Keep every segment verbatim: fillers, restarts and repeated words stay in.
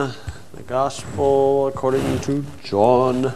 The Gospel according to John.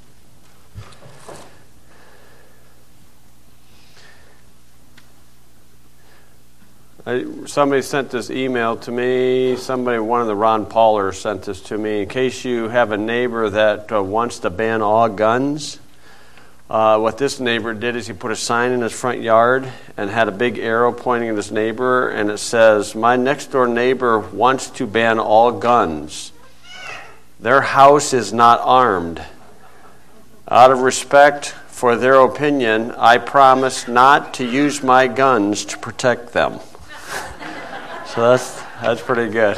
I, somebody sent this email to me. Somebody, one of the Ron Paulers sent this to me. In case you have a neighbor that uh, wants to ban all guns, uh, what this neighbor did is he put a sign in his front yard and had a big arrow pointing at his neighbor, and it says, "My next door neighbor wants to ban all guns. Their house is not armed. Out of respect for their opinion, I promise not to use my guns to protect them." So that's that's pretty good.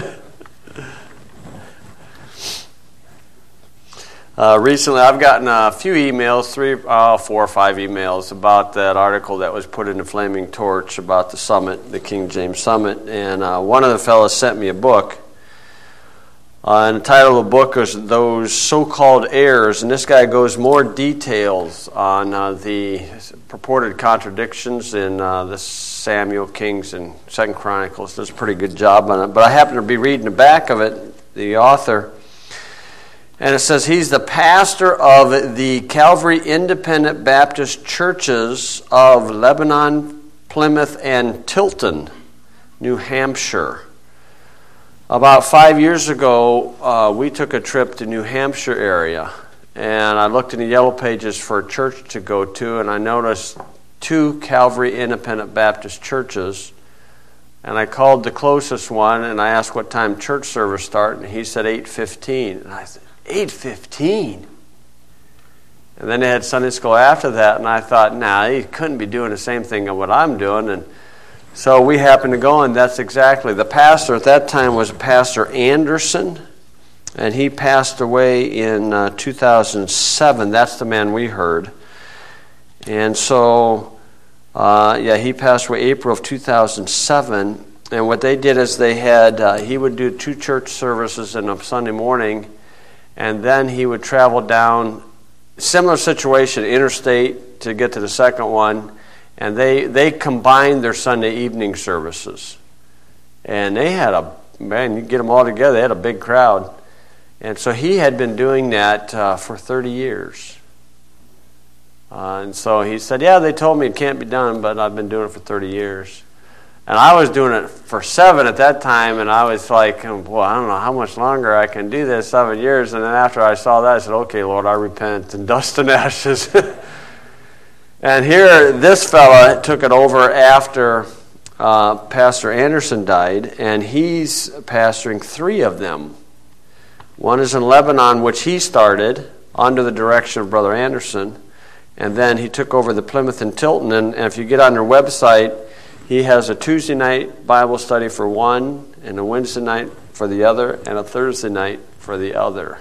uh, recently, I've gotten a few emails, three, uh, four or five emails about that article that was put in the Flaming Torch about the summit, the King James Summit, and uh, one of the fellows sent me a book. Uh, and the title of the book is Those So-Called Errors, and this guy goes more details on uh, the purported contradictions in uh, the Samuel, Kings, and Second Chronicles. Does a pretty good job on it. But I happen to be reading the back of it, the author, and it says he's the pastor of the Calvary Independent Baptist Churches of Lebanon, Plymouth, and Tilton, New Hampshire. About five years ago, uh, we took a trip to New Hampshire area, and I looked in the Yellow Pages for a church to go to, and I noticed two Calvary Independent Baptist churches, and I called the closest one, and I asked what time church service started, and he said eight fifteen, and I said, eight fifteen? And then they had Sunday school after that, and I thought, nah, he couldn't be doing the same thing as what I'm doing, and so we happened to go, and that's exactly. The pastor at that time was Pastor Anderson, and he passed away in uh, two thousand seven. That's the man we heard. And so, uh, yeah, he passed away April of two thousand seven. And what they did is they had, uh, he would do two church services on a Sunday morning, and then he would travel down, similar situation, interstate to get to the second one. And they, they combined their Sunday evening services. And they had a, man, you get them all together, they had a big crowd. And so he had been doing that uh, for thirty years. Uh, and so he said, yeah, they told me it can't be done, but I've been doing it for thirty years. And I was doing it for seven at that time, and I was like, well, I don't know how much longer I can do this, seven years. And then after I saw that, I said, okay, Lord, I repent, and dust and ashes. And here, this fella took it over after uh, Pastor Anderson died, and he's pastoring three of them. One is in Lebanon, which he started under the direction of Brother Anderson, and then he took over the Plymouth and Tilton. And, and if you get on their website, he has a Tuesday night Bible study for one, and a Wednesday night for the other, and a Thursday night for the other.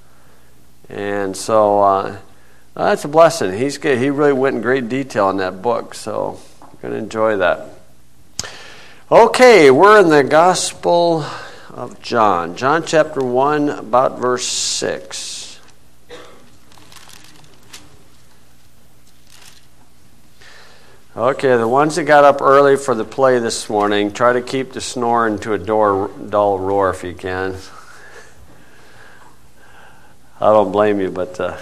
And so Uh, Uh, that's a blessing. He's good. He really went in great detail in that book, so I'm going to enjoy that. Okay, we're in the Gospel of John. John chapter one, about verse six. Okay, the ones that got up early for the play this morning, try to keep the snoring to a door, dull roar if you can. I don't blame you, but... Uh,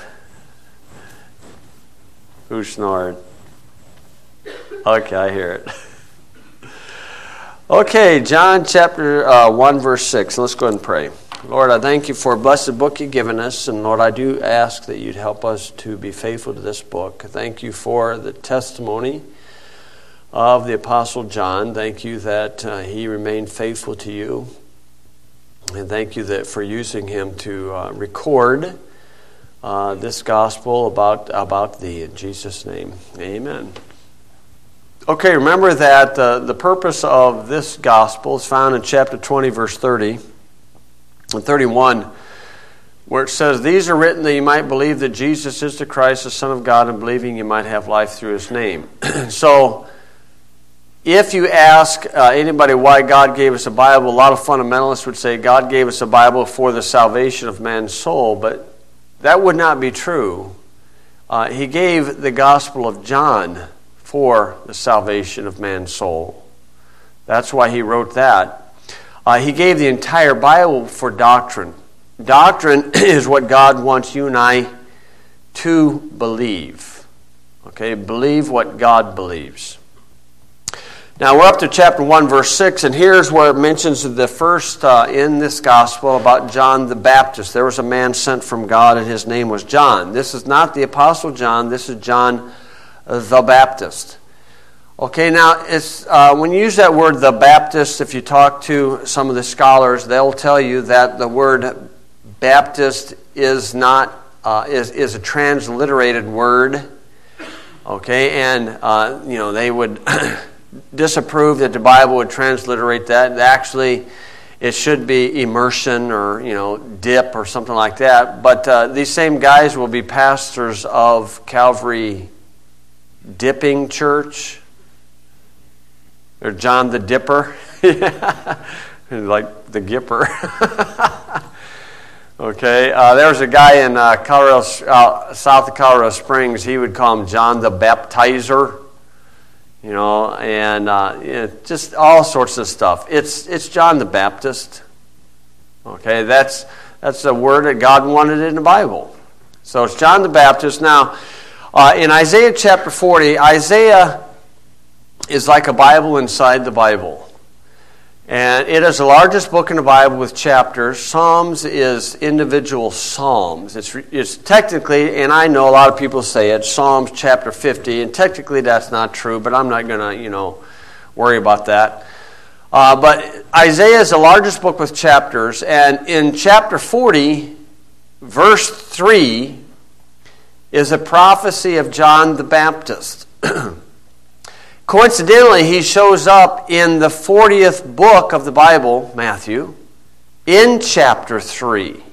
Who snored? Okay, I hear it. Okay, John chapter uh, one, verse six. Let's go ahead and pray. Lord, I thank you for a blessed book you've given us, and Lord, I do ask that you'd help us to be faithful to this book. Thank you for the testimony of the Apostle John. Thank you that uh, he remained faithful to you, and thank you that for using him to uh, record Uh, this gospel about about thee. In Jesus' name, amen. Okay, remember that uh, the purpose of this gospel is found in chapter twenty, verse thirty and thirty-one, where it says, "These are written that you might believe that Jesus is the Christ, the Son of God, and believing you might have life through his name." So, if you ask uh, anybody why God gave us a Bible, a lot of fundamentalists would say God gave us a Bible for the salvation of man's soul, but that would not be true. Uh, he gave the Gospel of John for the salvation of man's soul. That's why he wrote that. Uh, he gave the entire Bible for doctrine. Doctrine is what God wants you and I to believe. Okay, believe what God believes. Now we're up to chapter one, verse six, and here's where it mentions the first uh, in this gospel about John the Baptist. There was a man sent from God, and his name was John. This is not the Apostle John. This is John the Baptist. Okay, now it's uh, when you use that word, the Baptist, if you talk to some of the scholars, they'll tell you that the word Baptist is not uh, is is a transliterated word. Okay, and uh, you know they would disapprove that the Bible would transliterate that. Actually, it should be immersion or you know dip or something like that. But uh, these same guys will be pastors of Calvary Dipping Church. Or John the Dipper. Like the Gipper. Okay. Uh, there was a guy in uh, Colorado, uh, south of Colorado Springs. He would call him John the Baptizer. You know, and uh, you know, just all sorts of stuff. It's it's John the Baptist. Okay, that's that's a word that God wanted in the Bible. So it's John the Baptist. Now, uh, in Isaiah chapter forty, Isaiah is like a Bible inside the Bible. And it is the largest book in the Bible with chapters. Psalms is individual psalms. It's it's technically, and I know a lot of people say it, Psalms chapter fifty, and technically that's not true, but I'm not going to, you know, worry about that. Uh, but Isaiah is the largest book with chapters, and in chapter forty, verse three, is a prophecy of John the Baptist. Coincidentally, he shows up in the fortieth book of the Bible, Matthew, in chapter three.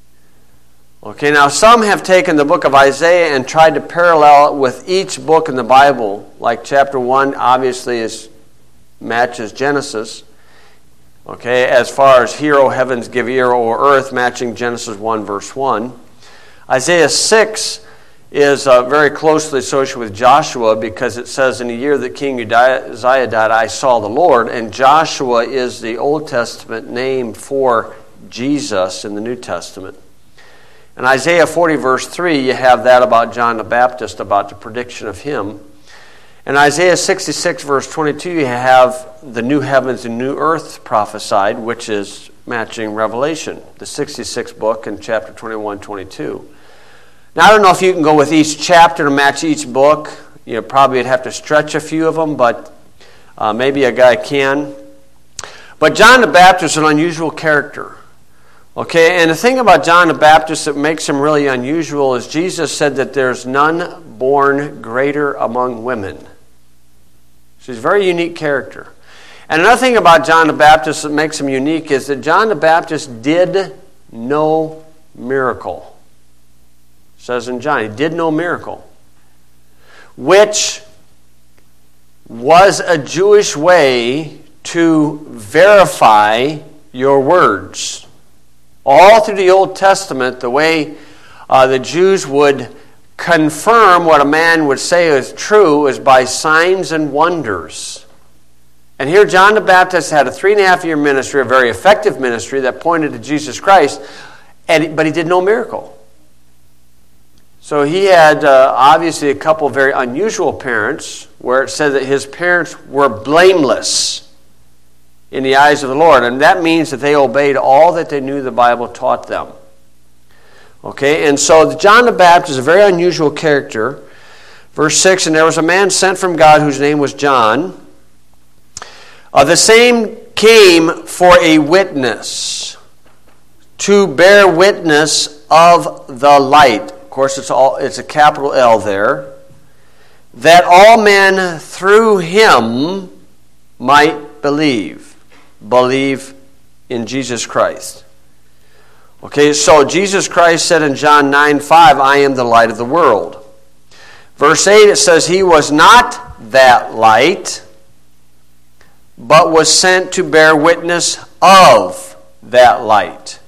Okay, now some have taken the book of Isaiah and tried to parallel it with each book in the Bible, like chapter one obviously is matches Genesis. Okay, as far as hear, O heavens, give ear, O earth, matching Genesis one, verse one. Isaiah six is uh, very closely associated with Joshua because it says, in the year that King Uzziah died, I saw the Lord. And Joshua is the Old Testament name for Jesus in the New Testament. In Isaiah forty, verse three, you have that about John the Baptist, about the prediction of him. In Isaiah sixty-six, verse twenty-two, you have the new heavens and new earth prophesied, which is matching Revelation, the sixty-sixth book in chapter twenty-one, twenty-two. Now, I don't know if you can go with each chapter to match each book. You probably would have to stretch a few of them, but uh, maybe a guy can. But John the Baptist is an unusual character. Okay, and the thing about John the Baptist that makes him really unusual is Jesus said that there's none born greater among women. So he's a very unique character. And another thing about John the Baptist that makes him unique is that John the Baptist did no miracle. It says in John, he did no miracle, which was a Jewish way to verify your words. All through the Old Testament, the way uh, the Jews would confirm what a man would say is true is by signs and wonders. And here John the Baptist had a three and a half year ministry, a very effective ministry that pointed to Jesus Christ, and but he did no miracle. So he had uh, obviously a couple of very unusual parents where it said that his parents were blameless in the eyes of the Lord. And that means that they obeyed all that they knew the Bible taught them. Okay, and so John the Baptist is a very unusual character. Verse six, and there was a man sent from God whose name was John. Uh, the same came for a witness, to bear witness of the light. Of course, it's all it's a capital L there. That all men through him might believe. Believe in Jesus Christ. Okay, so Jesus Christ said in John nine five, I am the light of the world. Verse eight, it says, he was not that light, but was sent to bear witness of that light.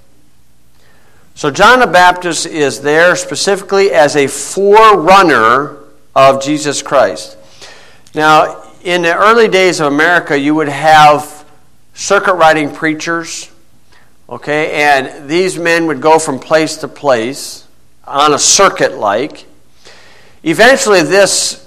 So John the Baptist is there specifically as a forerunner of Jesus Christ. Now, in the early days of America, you would have circuit riding preachers. Okay, and these men would go from place to place on a circuit like. Eventually this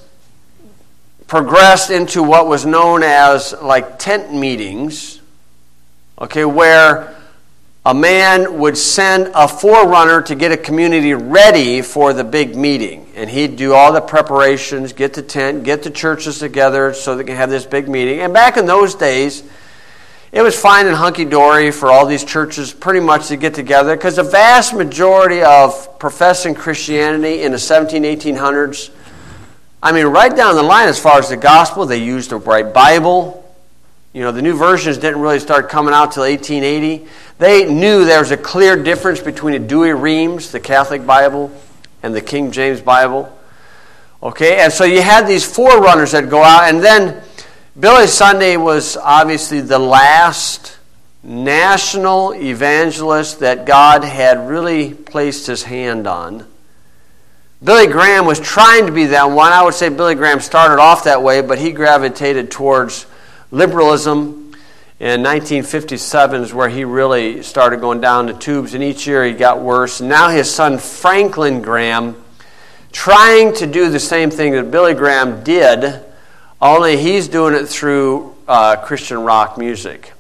progressed into what was known as like tent meetings, okay, where a man would send a forerunner to get a community ready for the big meeting. And he'd do all the preparations, get the tent, get the churches together so they can have this big meeting. And back in those days, it was fine and hunky-dory for all these churches pretty much to get together, because the vast majority of professing Christianity in the seventeen, eighteen hundreds, I mean, right down the line as far as the gospel, they used the right Bible. You know, the new versions didn't really start coming out till eighteen eighty. They knew there was a clear difference between the Douay-Rheims, the Catholic Bible, and the King James Bible. Okay, and so you had these forerunners that go out, and then Billy Sunday was obviously the last national evangelist that God had really placed his hand on. Billy Graham was trying to be that one. I would say Billy Graham started off that way, but he gravitated towards liberalism. In nineteen fifty-seven is where he really started going down the tubes, and each year he got worse. And now his son Franklin Graham, trying to do the same thing that Billy Graham did, only he's doing it through uh, Christian rock music.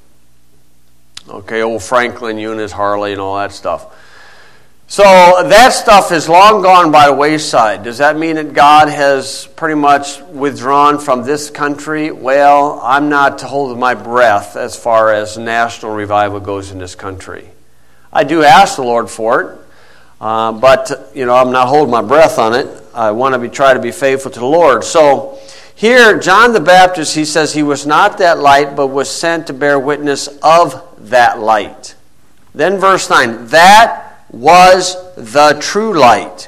Okay, old Franklin, Eunice, Harley, and all that stuff. So that stuff is long gone by the wayside. Does that mean that God has pretty much withdrawn from this country? Well, I'm not to hold my breath as far as national revival goes in this country. I do ask the Lord for it, uh, but you know I'm not holding my breath on it. I want to be try to be faithful to the Lord. So here, John the Baptist, he says he was not that light, but was sent to bear witness of that light. Then verse nine, that was the true light.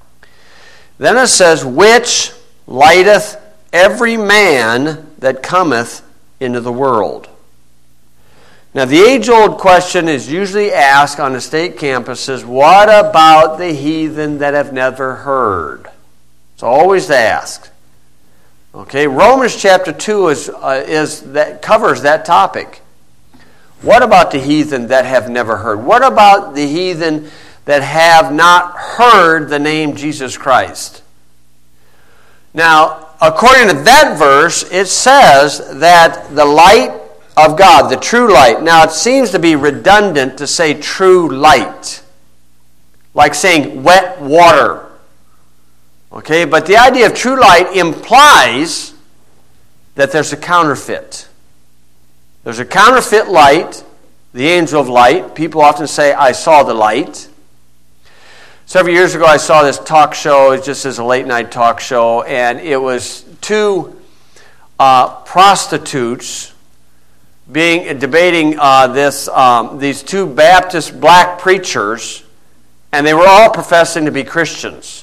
Then it says, which lighteth every man that cometh into the world. Now, the age-old question is usually asked on the state campuses, what about the heathen that have never heard? It's always asked. Okay, Romans chapter two is uh, is that covers that topic. What about the heathen that have never heard? What about the heathen that have not heard the name Jesus Christ? Now, according to that verse, it says that the light of God, the true light. Now, it seems to be redundant to say true light, like saying wet water. Okay, but the idea of true light implies that there's a counterfeit. There's a counterfeit light, the angel of light. People often say, I saw the light. Several years ago, I saw this talk show, it just as a late-night talk show, and it was two uh, prostitutes being debating uh, this um, these two Baptist black preachers, and they were all professing to be Christians.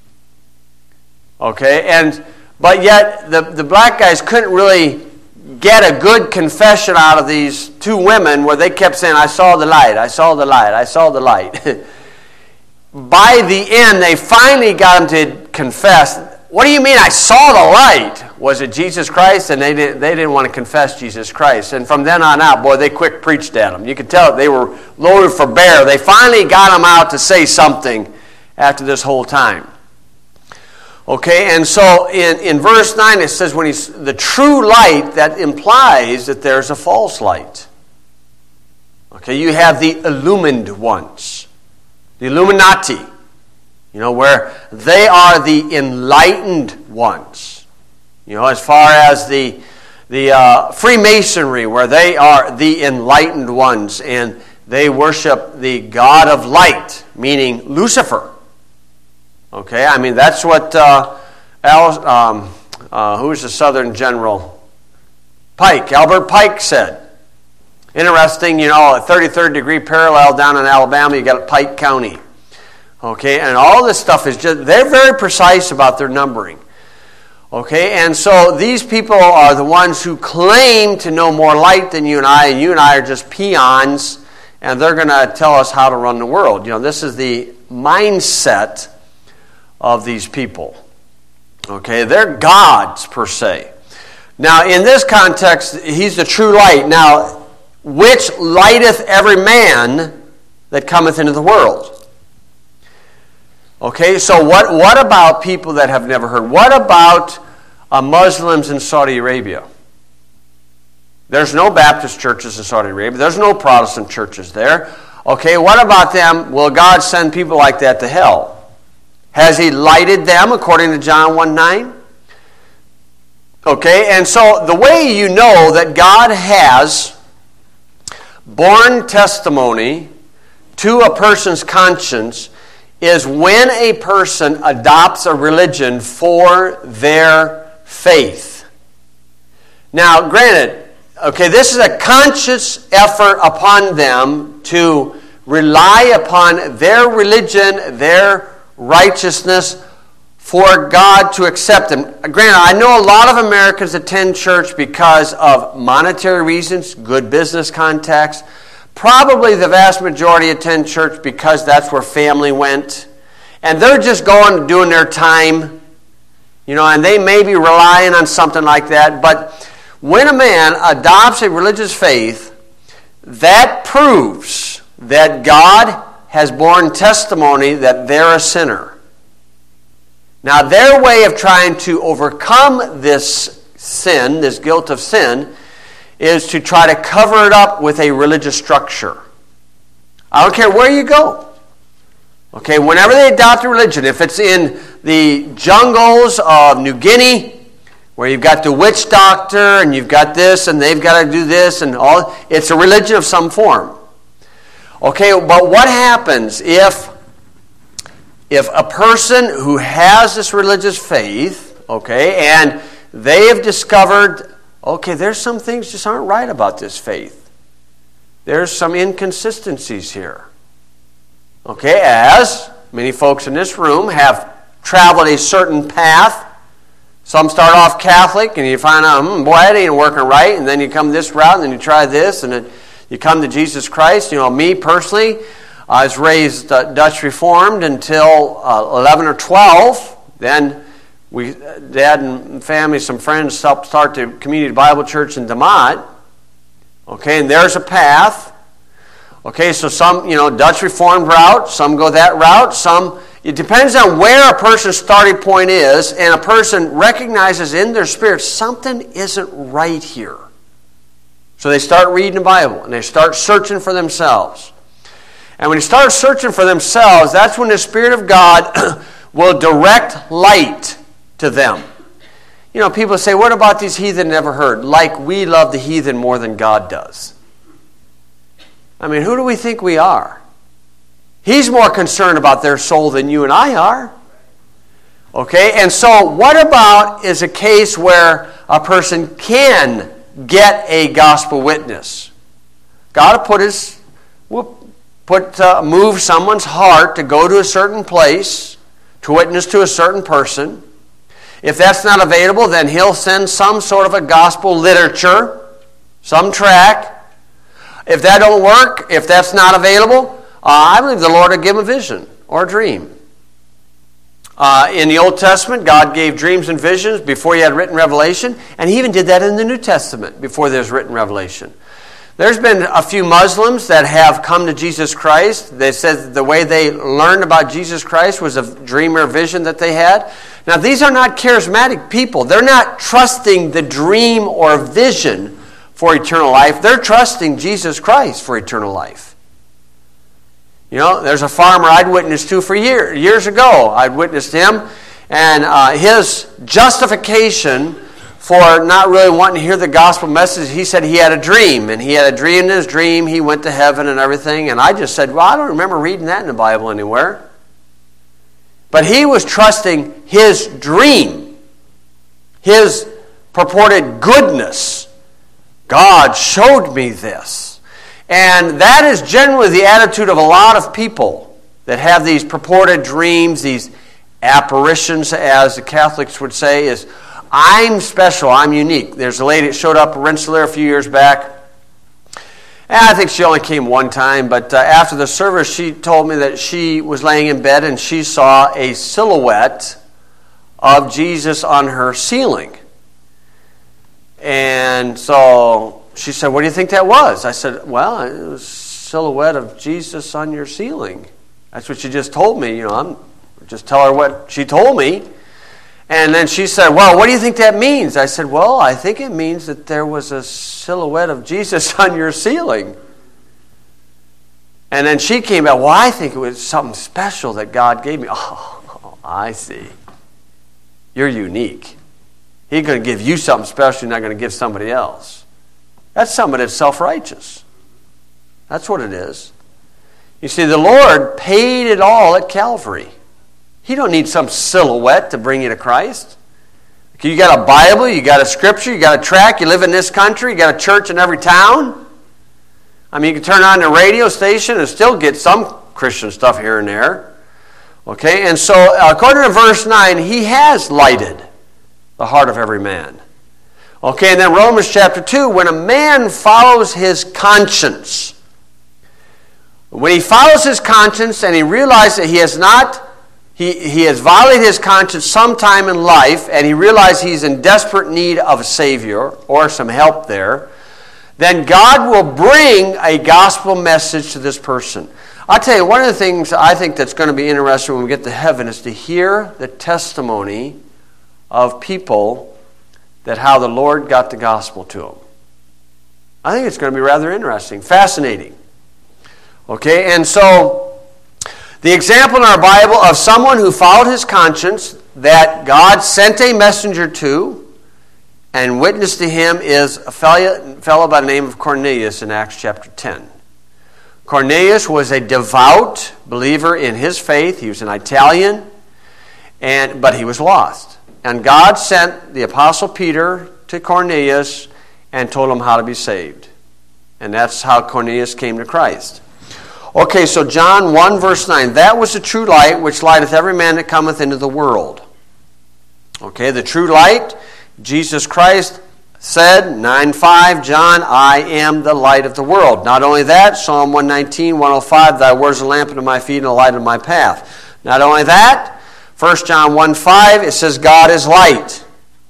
Okay, and but yet the, the black guys couldn't really get a good confession out of these two women where they kept saying, I saw the light, I saw the light, I saw the light. By the end, they finally got them to confess. What do you mean I saw the light? Was it Jesus Christ? And they didn't, they didn't want to confess Jesus Christ. And from then on out, boy, they quick preached at them. You could tell they were loaded for bear. They finally got them out to say something after this whole time. Okay, and so in, in verse nine it says when he's the true light, that implies that there's a false light. Okay, you have the illumined ones, the Illuminati, you know, where they are the enlightened ones. You know, as far as the the uh, Freemasonry, where they are the enlightened ones, and they worship the God of light, meaning Lucifer. Okay, I mean, that's what, uh, Al, um, uh, who's the Southern General? Pike, Albert Pike said. Interesting, you know, a thirty-third degree parallel down in Alabama, you got Pike County. Okay, and all this stuff is just, they're very precise about their numbering. Okay, and so these people are the ones who claim to know more light than you and I, and you and I are just peons, and they're going to tell us how to run the world. You know, this is the mindset of these people. Okay, they're gods per se. Now, in this context, he's the true light. Now, which lighteth every man that cometh into the world. Okay, so what, what about people that have never heard? What about uh, Muslims in Saudi Arabia? There's no Baptist churches in Saudi Arabia. There's no Protestant churches there. Okay, what about them? Will God send people like that to hell? Has He lighted them according to John one nine? Okay, and so the way you know that God has borne testimony to a person's conscience is when a person adopts a religion for their faith. Now, granted, okay, this is a conscious effort upon them to rely upon their religion, their righteousness, for God to accept them. Granted, I know a lot of Americans attend church because of monetary reasons, good business contacts. Probably the vast majority attend church because that's where family went. And they're just going and doing their time, you know, and they may be relying on something like that. But when a man adopts a religious faith, that proves that God has borne testimony that they're a sinner. Now, their way of trying to overcome this sin, this guilt of sin, is to try to cover it up with a religious structure. I don't care where you go. Okay, whenever they adopt a religion, if it's in the jungles of New Guinea, where you've got the witch doctor, and you've got this, and they've got to do this, and all, it's a religion of some form. Okay, but what happens if If a person who has this religious faith, okay, and they have discovered, okay, there's some things just aren't right about this faith. There's some inconsistencies here. Okay, as many folks in this room have traveled a certain path. Some start off Catholic, and you find out, hmm, boy, that ain't working right, and then you come this route, and then you try this, and then you come to Jesus Christ. You know, me personally, I was raised uh, Dutch Reformed until uh, eleven or twelve. Then we, Dad and family, some friends, helped start the Community Bible Church in DeMott. Okay, and there's a path. Okay, so some, you know, Dutch Reformed route, some go that route, some, it depends on where a person's starting point is, and a person recognizes in their spirit something isn't right here. So they start reading the Bible, and they start searching for themselves. And when they start searching for themselves, that's when the Spirit of God will direct light to them. You know, people say, what about these heathen never heard? Like we love the heathen more than God does. I mean, who do we think we are? He's more concerned about their soul than you and I are. Okay, and so what about is a case where a person can get a gospel witness? God will put his, will put, uh, move someone's heart to go to a certain place, to witness to a certain person. If that's not available, then he'll send some sort of a gospel literature, some tract. If that don't work, if that's not available, uh, I believe the Lord will give him a vision or a dream. Uh, in the Old Testament, God gave dreams and visions before he had written revelation, and he even did that in the New Testament before there's written revelation. There's been a few Muslims that have come to Jesus Christ. They said the way they learned about Jesus Christ was a dream or vision that they had. Now, these are not charismatic people. They're not trusting the dream or vision for eternal life. They're trusting Jesus Christ for eternal life. You know, there's a farmer I'd witnessed to for years, years ago. I'd witnessed him, and uh, his justification for not really wanting to hear the gospel message, he said he had a dream, and he had a dream in his dream, he went to heaven and everything, and I just said, well, I don't remember reading that in the Bible anywhere. But he was trusting his dream, his purported goodness. God showed me this. And that is generally the attitude of a lot of people that have these purported dreams, these apparitions, as the Catholics would say, is, I'm special, I'm unique. There's a lady that showed up in Rensselaer a few years back. And I think she only came one time, but uh, after the service, she told me that she was laying in bed and she saw a silhouette of Jesus on her ceiling. And so she said, what do you think that was? I said, well, it was a silhouette of Jesus on your ceiling. That's what she just told me. You know, I'm just tell her what she told me. And then she said, well, what do you think that means? I said, well, I think it means that there was a silhouette of Jesus on your ceiling. And then she came back, well, I think it was something special that God gave me. Oh, I see. You're unique. He's going to give you something special you're not going to give somebody else. That's somebody that's self-righteous. That's what it is. You see, the Lord paid it all at Calvary. He don't need some silhouette to bring you to Christ. You got a Bible, you got a scripture, you got a tract, you live in this country, you got a church in every town. I mean, you can turn on the radio station and still get some Christian stuff here and there. Okay, and so according to verse nine, he has lighted the heart of every man. Okay, and then Romans chapter two, when a man follows his conscience, when he follows his conscience and he realizes that he has not, he, he has violated his conscience sometime in life, and he realizes he's in desperate need of a Savior or some help there, then God will bring a gospel message to this person. I'll tell you, one of the things I think that's going to be interesting when we get to heaven is to hear the testimony of people that how the Lord got the gospel to them. I think it's going to be rather interesting, fascinating. Okay, and so the example in our Bible of someone who followed his conscience that God sent a messenger to and witnessed to him is a fellow, fellow by the name of Cornelius in Acts chapter ten. Cornelius was a devout believer in his faith. He was an Italian, and but he was lost. And God sent the Apostle Peter to Cornelius and told him how to be saved. And that's how Cornelius came to Christ. Okay, so John one verse nine. That was the true light which lighteth every man that cometh into the world. Okay, the true light, Jesus Christ said, nine five, John, I am the light of the world. Not only that, Psalm one nineteen, one oh five, thy word is a lamp unto my feet and a light unto my path. Not only that, First John one five, it says God is light.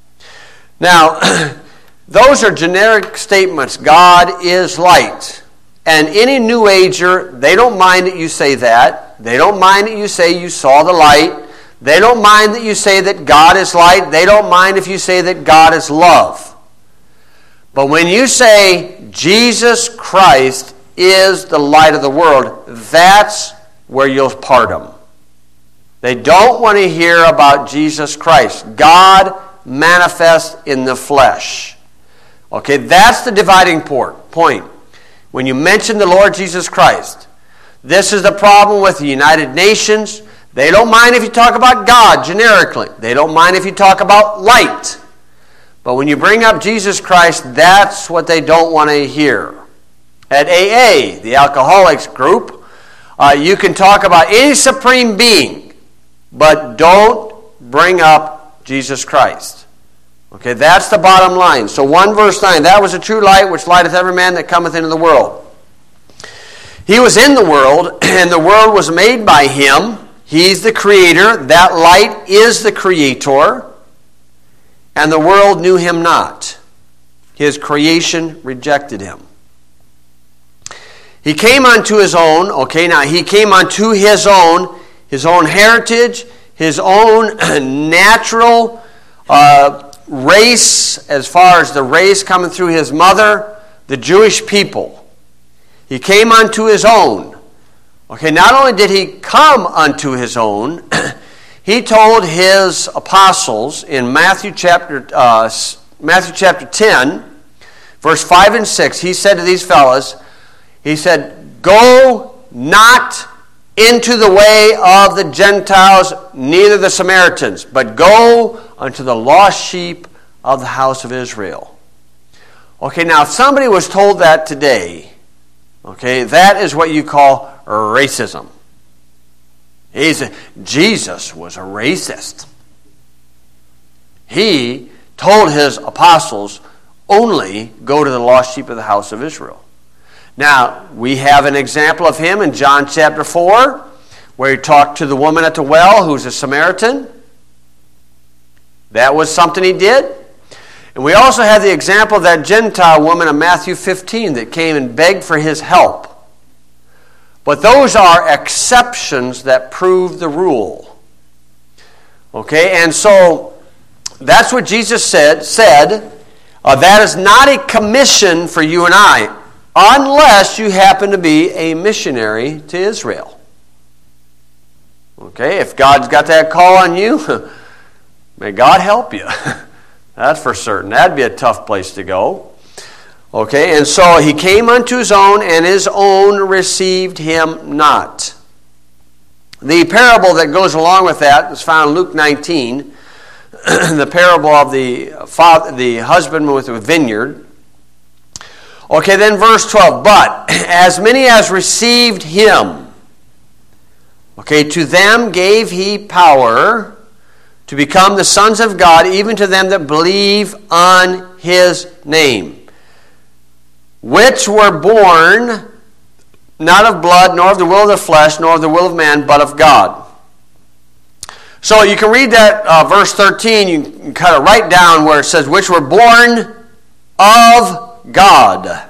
Now, those are generic statements. God is light. And any New Ager, they don't mind that you say that. They don't mind that you say you saw the light. They don't mind that you say that God is light. They don't mind if you say that God is love. But when you say Jesus Christ is the light of the world, that's where you'll part them. They don't want to hear about Jesus Christ. God manifest in the flesh. Okay, that's the dividing point. When you mention the Lord Jesus Christ, this is the problem with the United Nations. They don't mind if you talk about God generically. They don't mind if you talk about light. But when you bring up Jesus Christ, that's what they don't want to hear. At A A, the alcoholics group, uh, you can talk about any supreme being, but don't bring up Jesus Christ. Okay, that's the bottom line. So one verse nine, that was the true light which lighteth every man that cometh into the world. He was in the world, and the world was made by him. He's the creator. That light is the creator. And the world knew him not. His creation rejected him. He came unto his own. Okay, now he came unto his own, his own heritage, his own natural uh, race, as far as the race coming through his mother, the Jewish people. He came unto his own. Okay, not only did he come unto his own, he told his apostles in Matthew chapter uh, Matthew chapter ten, verse five and six, he said to these fellows, he said, go not into the way of the Gentiles, neither the Samaritans, but go unto the lost sheep of the house of Israel. Okay, now if somebody was told that today, okay, that is what you call racism. He's a, Jesus was a racist. He told his apostles only go to the lost sheep of the house of Israel. Now, we have an example of him in John chapter four, where he talked to the woman at the well who's a Samaritan. That was something he did. And we also have the example of that Gentile woman in Matthew fifteen that came and begged for his help. But those are exceptions that prove the rule. Okay, and so that's what Jesus said. said uh, that is not a commission for you and I, unless you happen to be a missionary to Israel. Okay, if God's got that call on you, may God help you. That's for certain. That'd be a tough place to go. Okay, and so he came unto his own, and his own received him not. The parable that goes along with that is found in Luke nineteen, the parable of the father, the husbandman with a vineyard. Okay, then verse twelve, but as many as received him, okay, to them gave he power to become the sons of God, even to them that believe on his name, which were born not of blood, nor of the will of the flesh, nor of the will of man, but of God. So you can read that uh, verse thirteen, you can cut it right down where it says, which were born of God.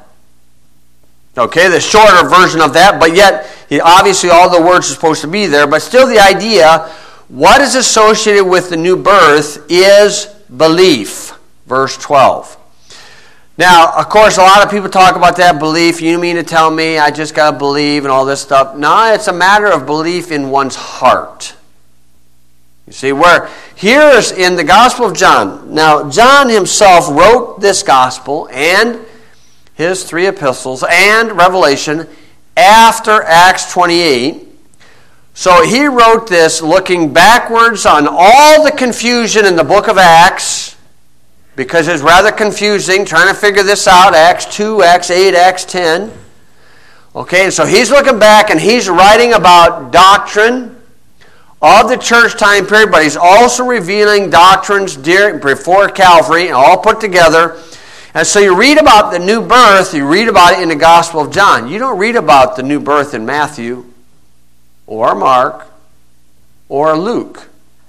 Okay, the shorter version of that, but yet obviously all the words are supposed to be there, but still the idea, what is associated with the new birth is belief. Verse twelve. Now, of course, a lot of people talk about that belief. You mean to tell me I just got to believe and all this stuff? No, it's a matter of belief in one's heart. You see, where here's in the Gospel of John. Now, John himself wrote this Gospel and his three epistles and Revelation after Acts twenty-eight. So he wrote this looking backwards on all the confusion in the book of Acts, because it's rather confusing trying to figure this out, Acts two, Acts eight, Acts ten. Okay, and so he's looking back and he's writing about doctrine of the church time period, but he's also revealing doctrines during, before Calvary, all put together. And so you read about the new birth, you read about it in the Gospel of John. You don't read about the new birth in Matthew or Mark or Luke.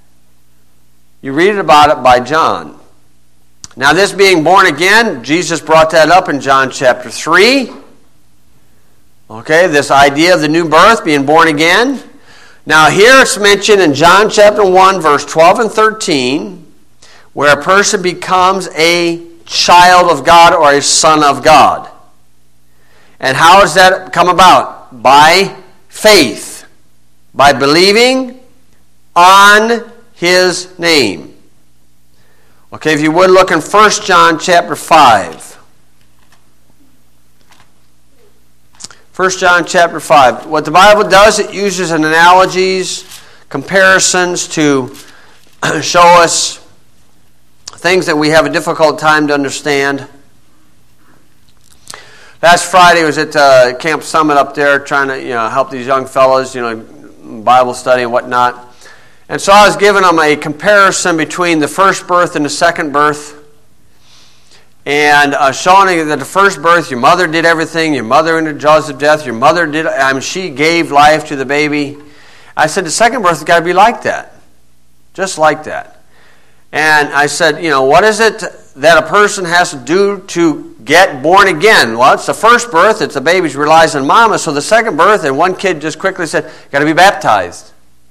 You read about it by John. Now this being born again, Jesus brought that up in John chapter three. Okay, this idea of the new birth, being born again. Now here it's mentioned in John chapter one, verse twelve and thirteen, where a person becomes a child of God or a son of God. And how does that come about? By faith. By believing on his name. Okay, if you would look in First John chapter five. First John chapter five. What the Bible does, it uses analogies, comparisons to show us things that we have a difficult time to understand. Last Friday I was at uh, Camp Summit up there trying to you know help these young fellows, you know, Bible study and whatnot. And so I was giving them a comparison between the first birth and the second birth. And uh, showing that the first birth, your mother did everything. Your mother in the jaws of death. Your mother did, I mean, she gave life to the baby. I said the second birth has got to be like that. Just like that. And I said, you know, what is it that a person has to do to get born again? Well, it's the first birth. It's the baby relies on mama. So the second birth, and one kid just quickly said, got to be baptized.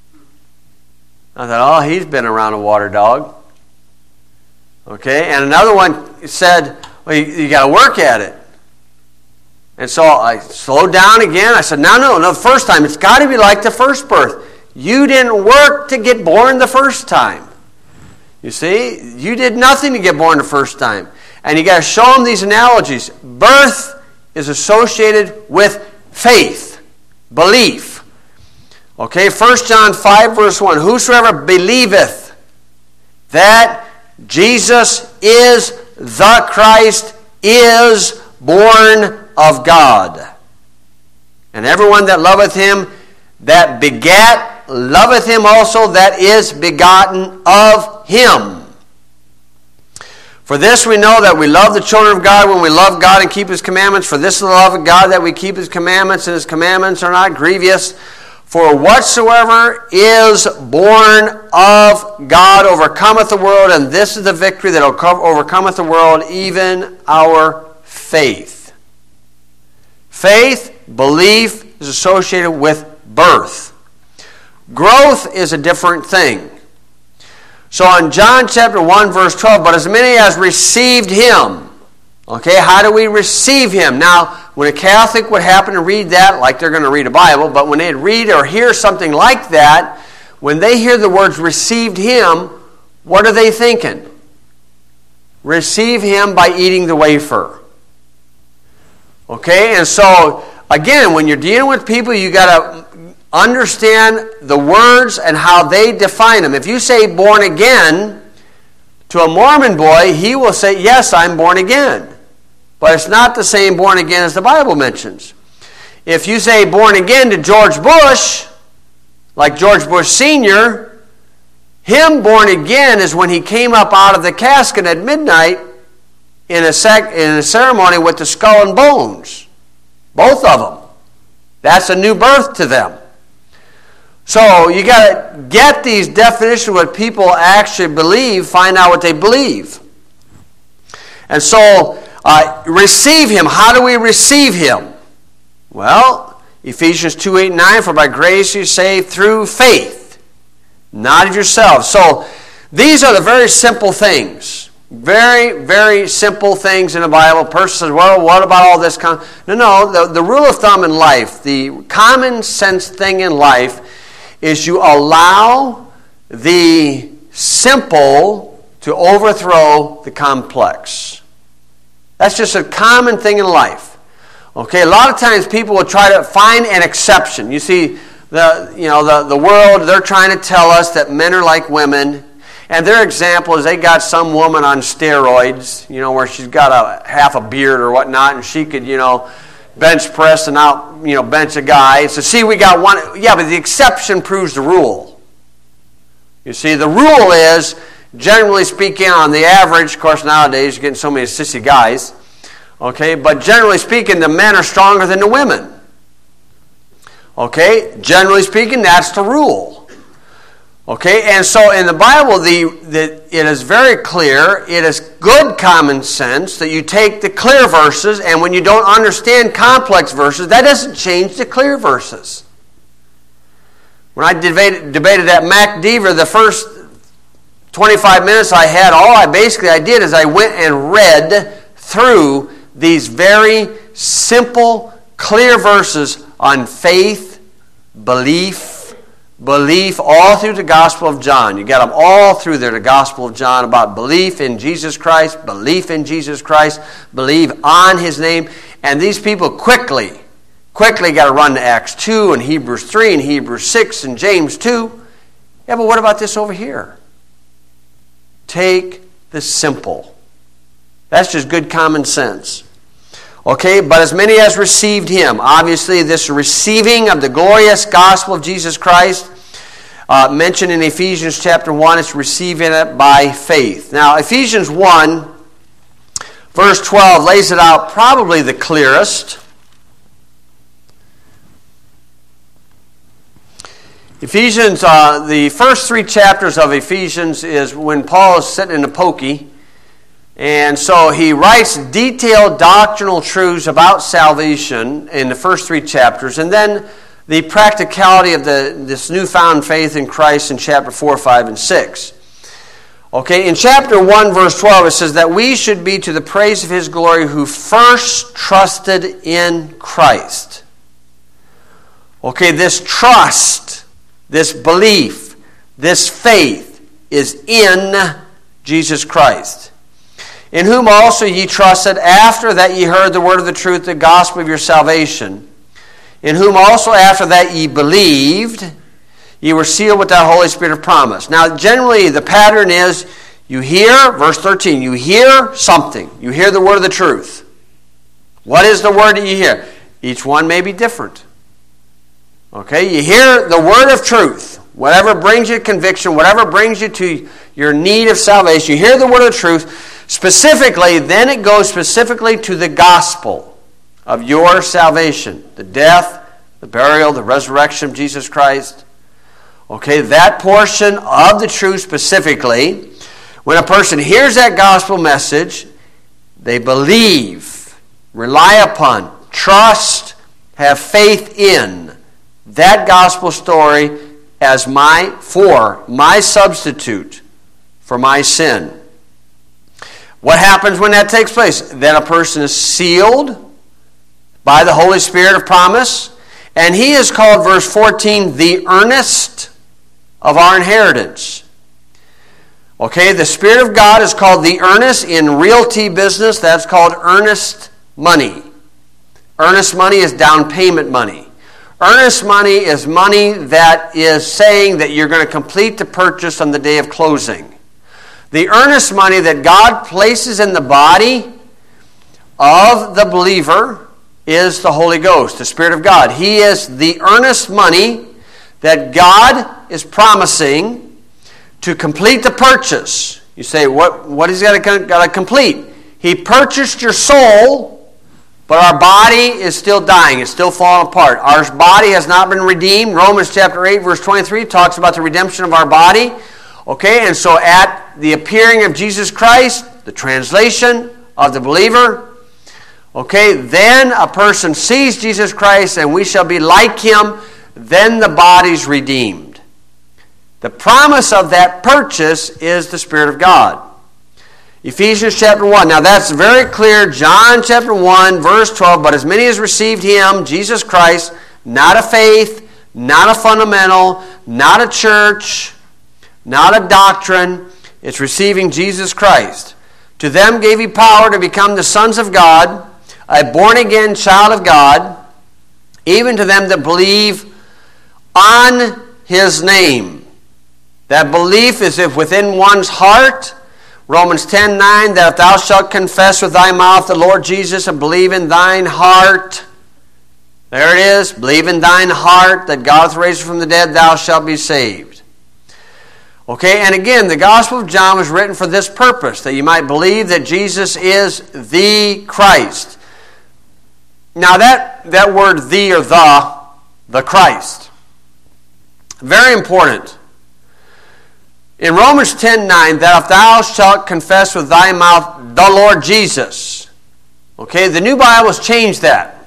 I thought, oh, he's been around a water dog. Okay, and another one said, well, you, you got to work at it. And so I slowed down again. I said, no, no, no, the first time, it's got to be like the first birth. You didn't work to get born the first time. You see, you did nothing to get born the first time. And you got to show them these analogies. Birth is associated with faith, belief. Okay, First John five, verse one. Whosoever believeth that Jesus is the Christ is born of God. And everyone that loveth him that begat loveth him also that is begotten of him. For this we know that we love the children of God when we love God and keep his commandments. For this is the love of God, that we keep his commandments, and his commandments are not grievous. For whatsoever is born of God overcometh the world, and this is the victory that overcometh the world, even our faith. Faith, belief, is associated with birth. Growth is a different thing. So in John chapter one, verse twelve, but as many as received him. Okay, how do we receive him? Now, when a Catholic would happen to read that, like they're going to read a Bible, but when they read or hear something like that, when they hear the words received him, what are they thinking? Receive him by eating the wafer. Okay, and so, again, when you're dealing with people, you got to understand the words and how they define them. If you say born again to a Mormon boy, he will say, yes, I'm born again. But it's not the same born again as the Bible mentions. If you say born again to George Bush, like George Bush Senior, him born again is when he came up out of the casket at midnight in a, sec- in a ceremony with the skull and bones. Both of them. That's a new birth to them. So you got to get these definitions of what people actually believe, find out what they believe. And so, uh, receive him. How do we receive him? Well, Ephesians two, eight, nine, for by grace you're saved through faith, not of yourselves. So these are the very simple things. Very, very simple things in the Bible. A person says, well, what about all this? Con-? No, no, the, the rule of thumb in life, the common sense thing in life is you allow the simple to overthrow the complex. That's just a common thing in life. Okay, a lot of times people will try to find an exception. You see, the you know the, the world, they're trying to tell us that men are like women. And their example is they got some woman on steroids, you know, where she's got a half a beard or whatnot, and she could, you know, bench press and out, you know, bench a guy. So see, we got one. Yeah, but the exception proves the rule. You see, the rule is, generally speaking, on the average, of course, nowadays you're getting so many sissy guys, okay, but generally speaking, the men are stronger than the women. Okay, generally speaking, that's the rule. Okay, and so in the Bible, the, the it is very clear, it is good common sense that you take the clear verses, and when you don't understand complex verses, that doesn't change the clear verses. When I debated, debated at Mac Deaver, the first twenty-five minutes I had, all I basically I did is I went and read through these very simple, clear verses on faith, belief, Belief all through the Gospel of John. You got them all through there, the Gospel of John, about belief in Jesus Christ, belief in Jesus Christ, believe on His name. And these people quickly, quickly got to run to Acts two and Hebrews three and Hebrews six and James two. Yeah, but what about this over here? Take the simple. That's just good common sense. Okay, but as many as received him. Obviously, this receiving of the glorious gospel of Jesus Christ, uh, mentioned in Ephesians chapter one, it's receiving it by faith. Now, Ephesians one, verse twelve, lays it out probably the clearest. Ephesians, uh, the first three chapters of Ephesians is when Paul is sitting in the pokey. And so he writes detailed doctrinal truths about salvation in the first three chapters, and then the practicality of the this newfound faith in Christ in chapter four, five, and six. Okay, in chapter one, verse twelve, it says that we should be to the praise of His glory who first trusted in Christ. Okay, this trust, this belief, this faith is in Jesus Christ. In whom also ye trusted after that ye heard the word of the truth, the gospel of your salvation. In whom also after that ye believed, ye were sealed with that Holy Spirit of promise. Now generally the pattern is you hear, verse thirteen, you hear something. You hear the word of the truth. What is the word that you hear? Each one may be different. Okay, you hear the word of truth. Whatever brings you conviction, whatever brings you to your need of salvation, you hear the word of truth. Specifically, then it goes specifically to the gospel of your salvation, the death, the burial, the resurrection of Jesus Christ. Okay, that portion of the truth specifically, when a person hears that gospel message, they believe, rely upon, trust, have faith in that gospel story as my, for my substitute for my sin. What happens when that takes place? Then a person is sealed by the Holy Spirit of promise, and he is called, verse fourteen, the earnest of our inheritance. Okay, the Spirit of God is called the earnest. In realty business, that's called earnest money. Earnest money is down payment money. Earnest money is money that is saying that you're going to complete the purchase on the day of closing. The earnest money that God places in the body of the believer is the Holy Ghost, the Spirit of God. He is the earnest money that God is promising to complete the purchase. You say, what, what is he got to, got to complete? He purchased your soul, but our body is still dying. It's still falling apart. Our body has not been redeemed. Romans chapter eight, verse twenty-three talks about the redemption of our body. Okay, and so at the appearing of Jesus Christ, the translation of the believer, okay, then a person sees Jesus Christ and we shall be like him, then the body's redeemed. The promise of that purchase is the Spirit of God. Ephesians chapter one. Now that's very clear. John chapter one, verse twelve. But as many as received him, Jesus Christ, not a faith, not a fundamental, not a church, not a doctrine. It's receiving Jesus Christ. To them gave he power to become the sons of God, a born-again child of God, even to them that believe on his name. That belief is if within one's heart. Romans ten nine, that if thou shalt confess with thy mouth the Lord Jesus and believe in thine heart, there it is, believe in thine heart that God hath raised from the dead, thou shalt be saved. Okay, and again, the Gospel of John was written for this purpose, that you might believe that Jesus is the Christ. Now that, that word the or the, the Christ, very important. In Romans ten nine, that if thou shalt confess with thy mouth the Lord Jesus. Okay, the New Bible has changed that.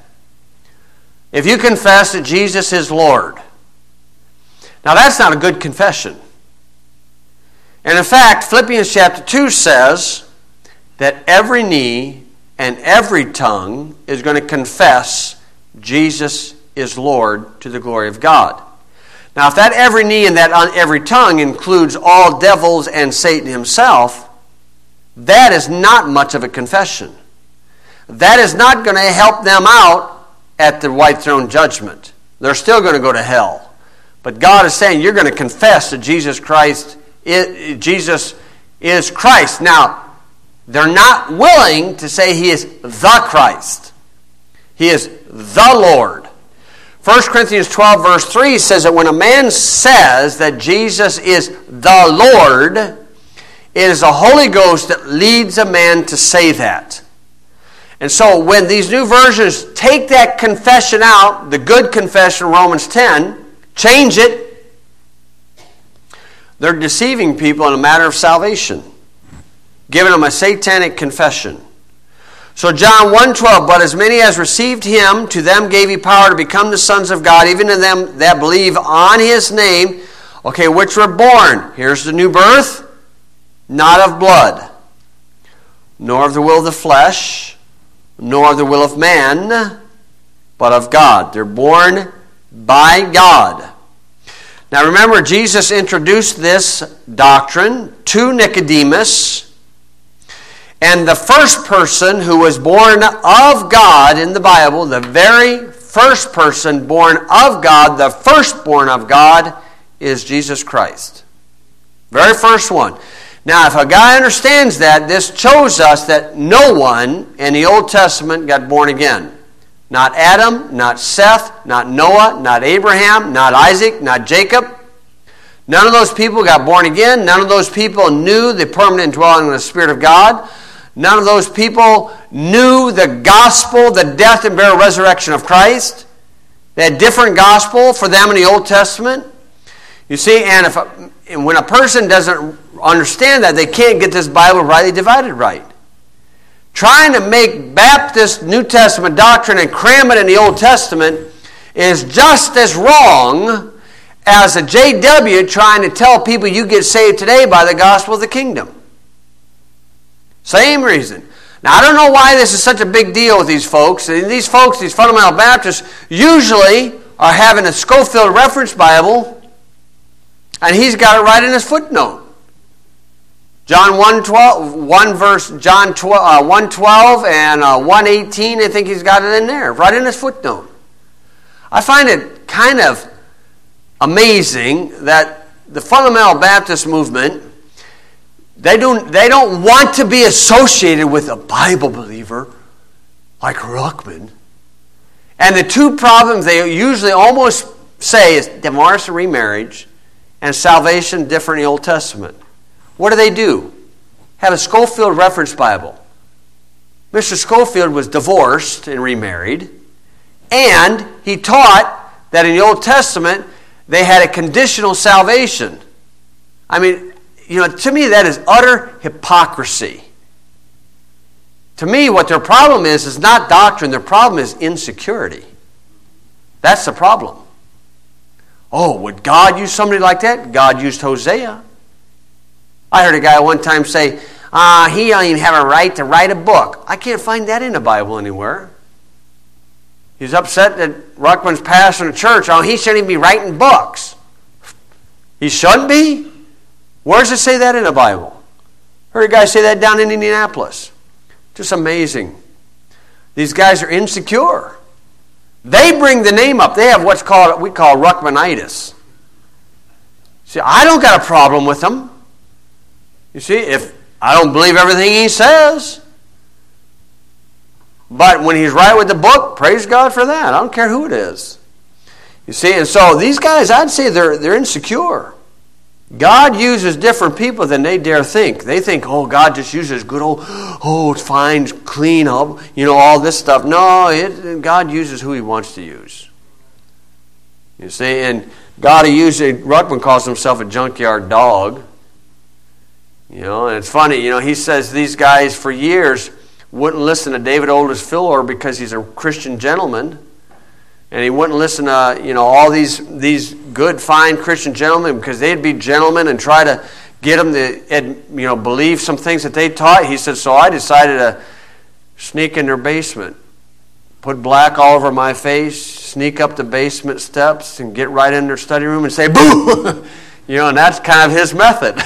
If you confess that Jesus is Lord. Now that's not a good confession. And in fact, Philippians chapter two says that every knee and every tongue is going to confess Jesus is Lord to the glory of God. Now, if that every knee and that every tongue includes all devils and Satan himself, that is not much of a confession. That is not going to help them out at the white throne judgment. They're still going to go to hell. But God is saying you're going to confess that Jesus Christ is, Jesus is Christ. Now, they're not willing to say he is the Christ. He is the Lord. First Corinthians twelve verse three says that when a man says that Jesus is the Lord, it is the Holy Ghost that leads a man to say that. And so when these new versions take that confession out, the good confession, Romans ten, change it, they're deceiving people in a matter of salvation, giving them a satanic confession. So John one twelve, but as many as received him, to them gave he power to become the sons of God, even to them that believe on his name, okay, which were born. Here's the new birth, not of blood, nor of the will of the flesh, nor of the will of man, but of God. They're born by God. Now remember, Jesus introduced this doctrine to Nicodemus. And the first person who was born of God in the Bible, the very first person born of God, the firstborn of God, is Jesus Christ. Very first one. Now, if a guy understands that, this shows us that no one in the Old Testament got born again. Not Adam, not Seth, not Noah, not Abraham, not Isaac, not Jacob. None of those people got born again. None of those people knew the permanent dwelling of the Spirit of God. None of those people knew the gospel, the death and burial resurrection of Christ. They had different gospel for them in the Old Testament. You see, and if a, and when a person doesn't understand that, they can't get this Bible rightly divided right. Trying to make Baptist New Testament doctrine and cram it in the Old Testament is just as wrong as a J W trying to tell people you get saved today by the gospel of the kingdom. Same reason. Now, I don't know why this is such a big deal with these folks. These folks, these fundamental Baptists, usually are having a Scofield Reference Bible, and he's got it right in his footnote. John one twelve, one verse, John one twelve and uh, one eighteen, I think he's got it in there, right in his footnote. I find it kind of amazing that the fundamental Baptist movement, they don't, they don't want to be associated with a Bible believer like Ruckman. And the two problems they usually almost say is divorce or remarriage and salvation different in the Old Testament. What do they do? Have a Scofield Reference Bible. Mister Scofield was divorced and remarried, and he taught that in the Old Testament they had a conditional salvation. I mean, you know, to me that is utter hypocrisy. To me, what their problem is is not doctrine. Their problem is insecurity. That's the problem. Oh, would God use somebody like that? God used Hosea. I heard a guy one time say, uh, he don't even have a right to write a book. I can't find that in the Bible anywhere. He's upset that Ruckman's pastoring a church. Oh, he shouldn't even be writing books. He shouldn't be? Where does it say that in the Bible? Heard a guy say that down in Indianapolis. Just amazing. These guys are insecure. They bring the name up. They have what's called, we call Ruckmanitis. See, I don't got a problem with them. You see, if I don't believe everything he says, but when he's right with the book, praise God for that. I don't care who it is. You see, and so these guys, I'd say they're they're insecure. God uses different people than they dare think. They think, oh, God just uses good old, oh, it's fine, it's clean, you know, all this stuff. No, it, God uses who he wants to use. You see, and God will use it. Ruckman calls himself a junkyard dog. You know, and it's funny, you know, he says these guys for years wouldn't listen to David Oldham Fillor because he's a Christian gentleman. And he wouldn't listen to, you know, all these these good, fine Christian gentlemen because they'd be gentlemen and try to get them to, you know, believe some things that they taught. He said, so I decided to sneak in their basement, put black all over my face, sneak up the basement steps and get right in their study room and say, boo! You know, and that's kind of his method.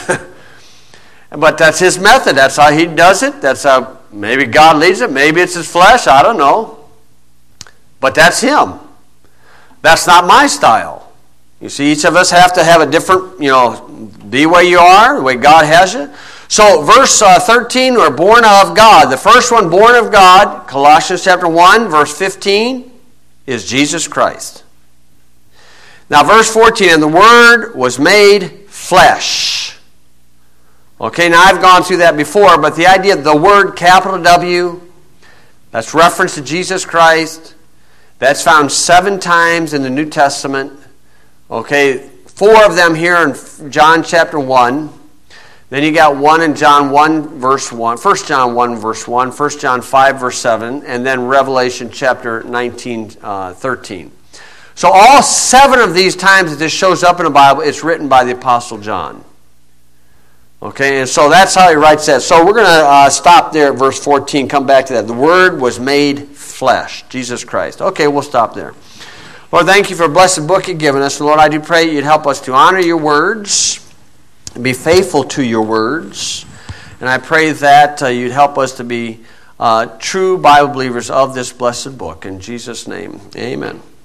But that's his method. That's how he does it. That's how maybe God leads it. Maybe it's his flesh. I don't know. But that's him. That's not my style. You see, each of us have to have a different, you know, be where you are, the way God has you. So, verse uh, thirteen, we're born of God. The first one, born of God, Colossians chapter one, verse fifteen, is Jesus Christ. Now, verse fourteen, and the Word was made flesh. Okay, now I've gone through that before, but the idea of the word capital W, that's reference to Jesus Christ. That's found seven times in the New Testament. Okay, four of them here in John chapter one. Then you got one in John one verse one, First John one verse one, First John five verse seven, and then Revelation chapter nineteen, uh, thirteen. So all seven of these times that this shows up in the Bible, it's written by the Apostle John. Okay, and so that's how he writes that. So we're going to uh, stop there at verse fourteen, come back to that. The Word was made flesh, Jesus Christ. Okay, we'll stop there. Lord, thank you for a blessed book you've given us. Lord, I do pray you'd help us to honor your words, and be faithful to your words. And I pray that uh, you'd help us to be uh, true Bible believers of this blessed book. In Jesus' name, amen.